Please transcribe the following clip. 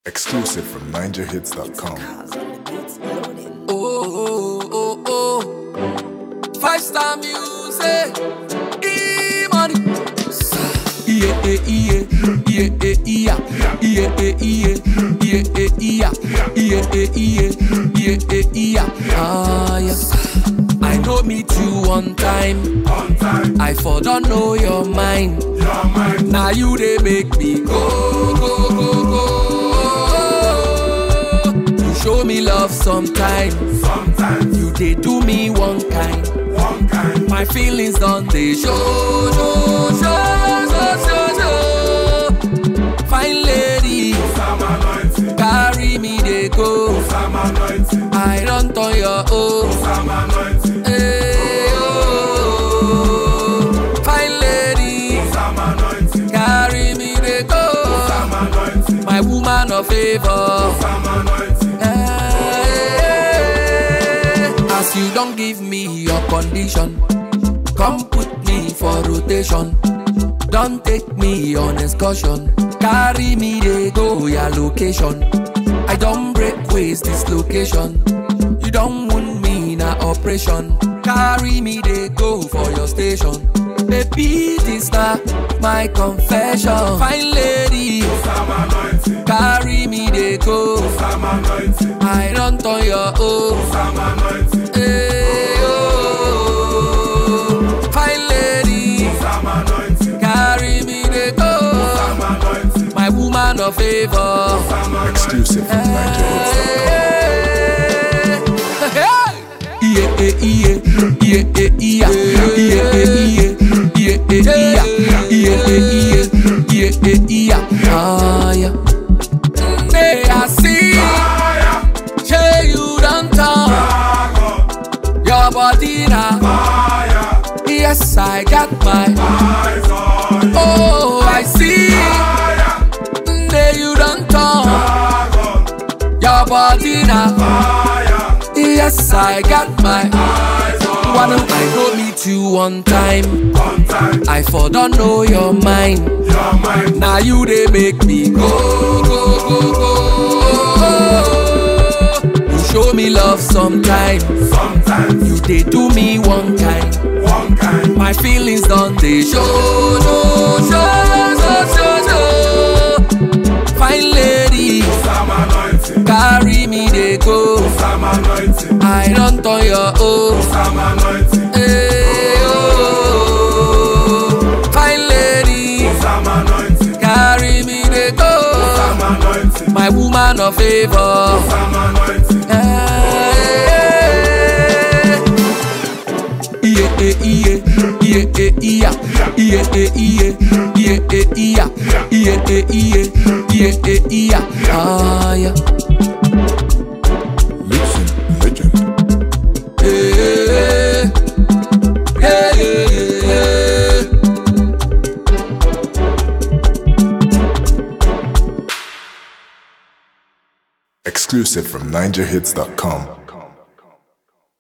Exclusive from NinjaHits.com. Oh. 5-star music. E-money. I know meet you one time. I for don't know your mind. Now you they make me go. You show me love sometimes. You they do me one kind. My feelings done they show. Fine lady, carry me they go. I don't turn your own. Hey, oh. Fine lady, carry me they go. My woman of favor. Hey, as you don't give me your condition, come put me for rotation. Don't take me on excursion. Carry me they go your location. I don't break ways this location. You don't want me in a operation. Carry me they go for your station. Baby, this not my confession. Fine lady, carry me they go. I don't turn your own. Hey, oh. Fine lady, carry me they go. My woman of favor. Exclusive from NinjaHits.com. Hey, I see. Say you don't talk. Your body now. Yes, I got my eyes on you. Oh, I see. Say you don't talk. Your body now. Yes, I got my eyes on you. I go meet you one time. I for don't know your mind. Now you they make me go. You show me love sometimes. You they do me one kind. My feelings done they show. Fine lady, carry me they go. I don't turn your own. Hey, oh. Fine lady, carry me they go. My woman of favor. Listen, legend. Exclusive from NinjaHits.com.